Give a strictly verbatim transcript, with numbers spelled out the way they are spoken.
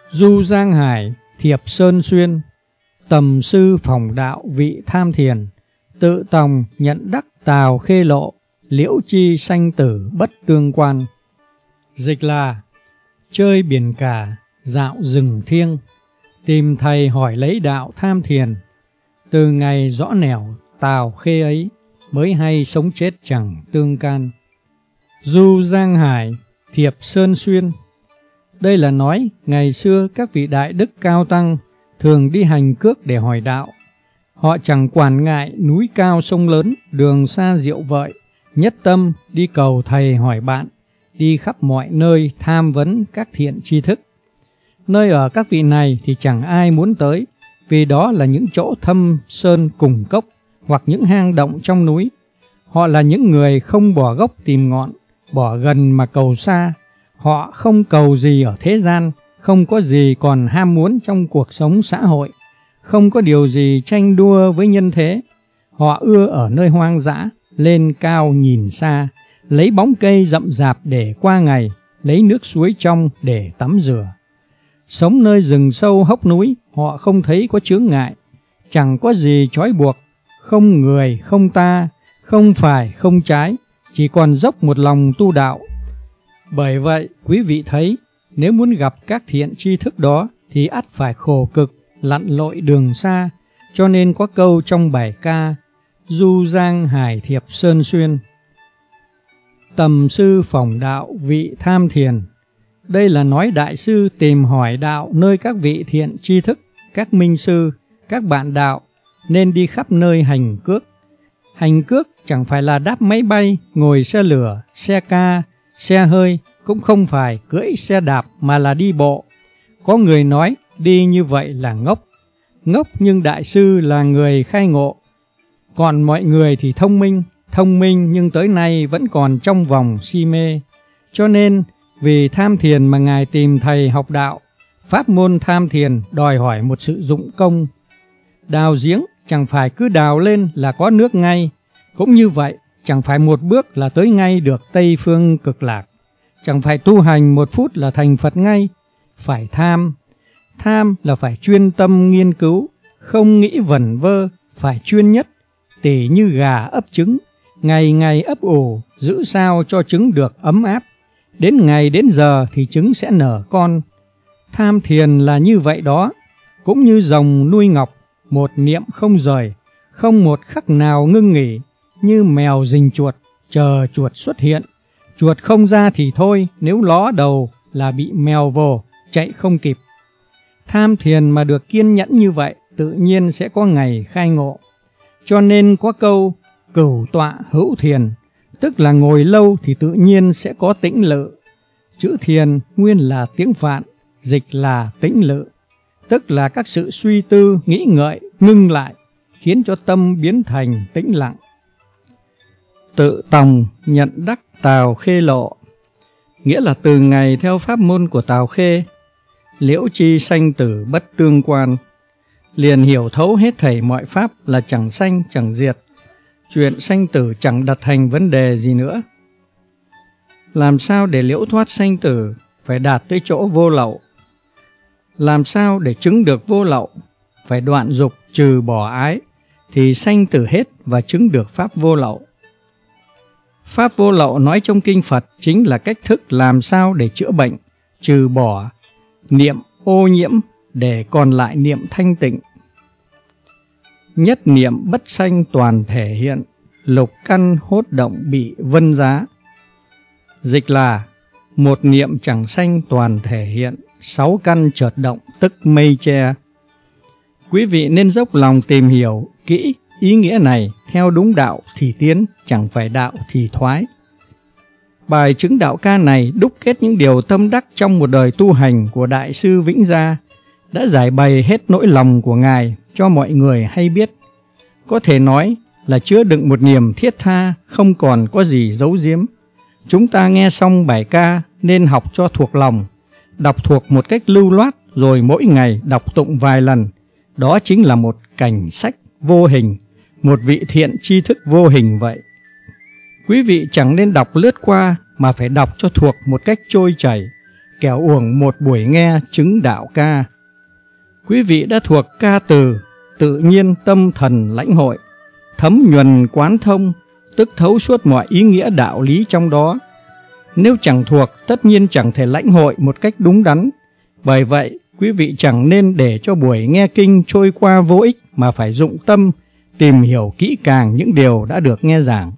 Du Giang Hải, thiệp Sơn Xuyên, tầm sư phỏng đạo vị tham thiền, tự tòng nhận đắc tào khê lộ, liễu chi sanh tử bất tương quan. Dịch là: chơi biển cả, dạo rừng thiêng, tìm thầy hỏi lấy đạo tham thiền, từ ngày rõ nẻo tào khê ấy, mới hay sống chết chẳng tương can. Du Giang Hải, thiệp Sơn Xuyên. Đây là nói ngày xưa các vị đại đức cao tăng thường đi hành cước để hỏi đạo. Họ chẳng quản ngại núi cao sông lớn, đường xa diệu vợi, nhất tâm đi cầu thầy hỏi bạn, đi khắp mọi nơi tham vấn các thiện tri thức. Nơi ở các vị này thì chẳng ai muốn tới, vì đó là những chỗ thâm sơn cùng cốc hoặc những hang động trong núi. Họ là những người không bỏ gốc tìm ngọn, bỏ gần mà cầu xa. Họ không cầu gì ở thế gian, không có gì còn ham muốn trong cuộc sống xã hội, không có điều gì tranh đua với nhân thế. Họ ưa ở nơi hoang dã, lên cao nhìn xa, lấy bóng cây rậm rạp để qua ngày, lấy nước suối trong để tắm rửa. Sống nơi rừng sâu hốc núi, họ không thấy có chướng ngại, chẳng có gì trói buộc, không người không ta, không phải không trái, chỉ còn dốc một lòng tu đạo. Bởi vậy, quý vị thấy, nếu muốn gặp các thiện tri thức đó thì ắt phải khổ cực, lặn lội đường xa, cho nên có câu trong bài ca Du Giang Hải thiệp Sơn Xuyên: tầm sư phỏng đạo vị tham thiền. Đây là nói đại sư tìm hỏi đạo nơi các vị thiện tri thức, các minh sư, các bạn đạo, nên đi khắp nơi hành cước. Hành cước chẳng phải là đáp máy bay, ngồi xe lửa, xe ca, xe hơi, cũng không phải cưỡi xe đạp mà là đi bộ. Có người nói đi như vậy là ngốc. Ngốc nhưng đại sư là người khai ngộ. Còn mọi người thì thông minh, thông minh nhưng tới nay vẫn còn trong vòng si mê. Cho nên vì tham thiền mà Ngài tìm thầy học đạo. Pháp môn tham thiền đòi hỏi một sự dụng công. Đào giếng chẳng phải cứ đào lên là có nước ngay. Cũng như vậy, chẳng phải một bước là tới ngay được Tây Phương Cực Lạc. Chẳng phải tu hành một phút là thành Phật ngay. Phải tham. Tham là phải chuyên tâm nghiên cứu, không nghĩ vẩn vơ, phải chuyên nhất. Tỉ như gà ấp trứng, ngày ngày ấp ủ, giữ sao cho trứng được ấm áp. Đến ngày đến giờ thì trứng sẽ nở con. Tham thiền là như vậy đó. Cũng như rồng nuôi ngọc, một niệm không rời, không một khắc nào ngưng nghỉ. Như mèo rình chuột, chờ chuột xuất hiện. Chuột không ra thì thôi, nếu ló đầu là bị mèo vồ, chạy không kịp. Tham thiền mà được kiên nhẫn như vậy, tự nhiên sẽ có ngày khai ngộ. Cho nên có câu cửu tọa hữu thiền, tức là ngồi lâu thì tự nhiên sẽ có tĩnh lự. Chữ thiền nguyên là tiếng Phạn, dịch là tĩnh lự, tức là các sự suy tư, nghĩ ngợi, ngưng lại, khiến cho tâm biến thành tĩnh lặng. Tự tòng nhận đắc tào khê lộ, nghĩa là từ ngày theo pháp môn của Tào Khê, liễu chi sanh tử bất tương quan, liền hiểu thấu hết thảy mọi pháp là chẳng sanh chẳng diệt, chuyện sanh tử chẳng đặt thành vấn đề gì nữa. Làm sao để liễu thoát sanh tử? Phải đạt tới chỗ vô lậu. Làm sao để chứng được vô lậu? Phải đoạn dục trừ bỏ ái, thì sanh tử hết và chứng được pháp vô lậu. Pháp vô lậu nói trong kinh Phật chính là cách thức làm sao để chữa bệnh, trừ bỏ niệm ô nhiễm để còn lại niệm thanh tịnh. Nhất niệm bất sanh toàn thể hiện, lục căn hốt động bị vân giá. Dịch là một niệm chẳng sanh toàn thể hiện, sáu căn chợt động tức mây che. Quý vị nên dốc lòng tìm hiểu kỹ ý nghĩa này, theo đúng đạo thì tiến, chẳng phải đạo thì thoái. Bài chứng đạo ca này đúc kết những điều tâm đắc trong một đời tu hành của Đại sư Vĩnh Gia, đã giải bày hết nỗi lòng của Ngài cho mọi người hay biết. Có thể nói là chứa đựng một niềm thiết tha, không còn có gì giấu giếm. Chúng ta nghe xong bài ca nên học cho thuộc lòng, đọc thuộc một cách lưu loát, rồi mỗi ngày đọc tụng vài lần. Đó chính là một cảnh sách vô hình, một vị thiện tri thức vô hình vậy. Quý vị chẳng nên đọc lướt qua mà phải đọc cho thuộc một cách trôi chảy, kẻo uổng một buổi nghe chứng đạo ca. Quý vị đã thuộc ca từ, tự nhiên tâm thần lãnh hội, thấm nhuần quán thông, tức thấu suốt mọi ý nghĩa đạo lý trong đó. Nếu chẳng thuộc, tất nhiên chẳng thể lãnh hội một cách đúng đắn. Bởi vậy, quý vị chẳng nên để cho buổi nghe kinh trôi qua vô ích, mà phải dụng tâm tìm hiểu kỹ càng những điều đã được nghe giảng.